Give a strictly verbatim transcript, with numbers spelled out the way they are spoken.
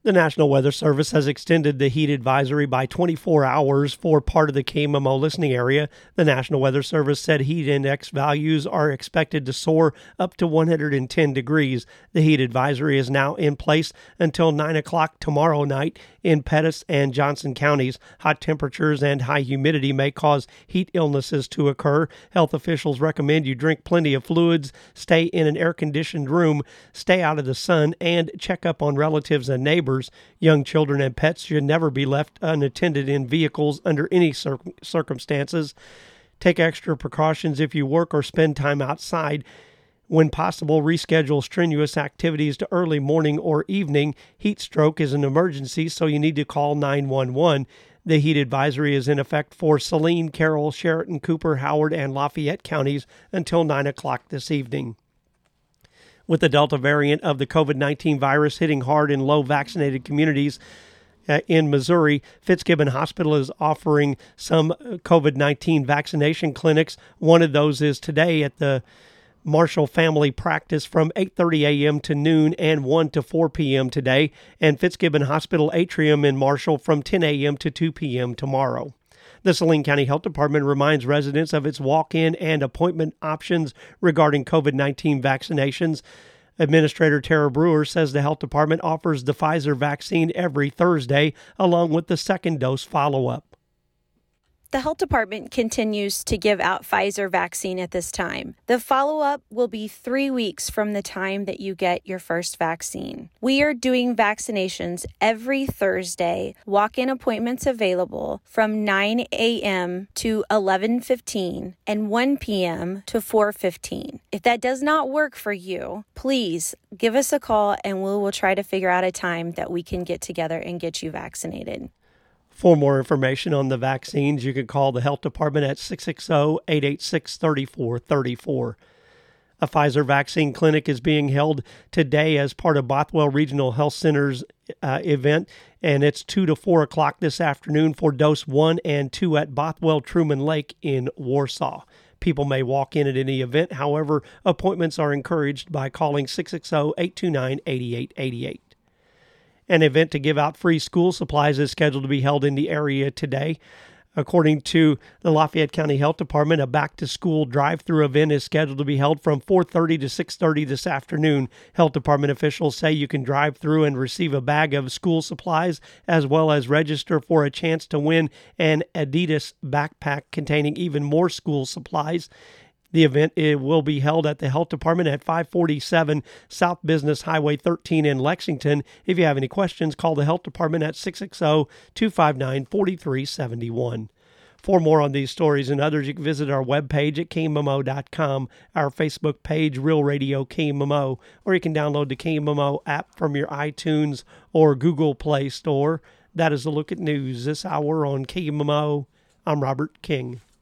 The National Weather Service has extended the heat advisory by twenty-four hours for part of the K M M O listening area. The National Weather Service said heat index values are expected to soar up to one hundred ten degrees. The heat advisory is now in place until nine o'clock tomorrow night in Pettis and Johnson counties. Hot temperatures and high humidity may cause heat illnesses to occur. Health officials recommend you drink plenty of fluids, stay in an air-conditioned room, stay out of the sun, and check up on relatives and neighbors. Young children and pets should never be left unattended in vehicles under any cir- circumstances. Take extra precautions if you work or spend time outside. When possible, reschedule strenuous activities to early morning or evening. Heat stroke is an emergency, so you need to call nine one one. The heat advisory is in effect for Saline, Carroll, Sheraton, Cooper, Howard, and Lafayette counties until nine o'clock this evening. With the Delta variant of the COVID nineteen virus hitting hard in low-vaccinated communities uh, in Missouri, Fitzgibbon Hospital is offering some COVID nineteen vaccination clinics. One of those is today at the Marshall Family Practice from eight thirty a.m. to noon and one to four p.m. today, and Fitzgibbon Hospital Atrium in Marshall from ten a.m. to two p.m. tomorrow. The Saline County Health Department reminds residents of its walk-in and appointment options regarding COVID nineteen vaccinations. Administrator Tara Brewer says the health department offers the Pfizer vaccine every Thursday, along with the second dose follow-up. The health department continues to give out Pfizer vaccine at this time. The follow-up will be three weeks from the time that you get your first vaccine. We are doing vaccinations every Thursday, walk-in appointments available from nine a.m. to eleven fifteen and one p.m. to four fifteen. If that does not work for you, please give us a call and we will try to figure out a time that we can get together and get you vaccinated. For more information on the vaccines, you can call the health department at six six zero, eight eight six, three four three four. A Pfizer vaccine clinic is being held today as part of Bothwell Regional Health Center's uh, event, and it's two to four o'clock this afternoon for dose one and two at Bothwell Truman Lake in Warsaw. People may walk in at any event. However, appointments are encouraged by calling six six zero, eight two nine, eight eight eight eight. An event to give out free school supplies is scheduled to be held in the area today. According to the Lafayette County Health Department, a back-to-school drive-through event is scheduled to be held from four thirty to six thirty this afternoon. Health Department officials say you can drive through and receive a bag of school supplies, as well as register for a chance to win an Adidas backpack containing even more school supplies. The event it will be held at the Health Department at five forty-seven South Business Highway thirteen in Lexington. If you have any questions, call the Health Department at six six zero, two five nine, four three seven one. For more on these stories and others, you can visit our webpage at K M M O dot com, our Facebook page, Real Radio K M M O, or you can download the K M M O app from your iTunes or Google Play Store. That is a look at news this hour on K M M O. I'm Robert King.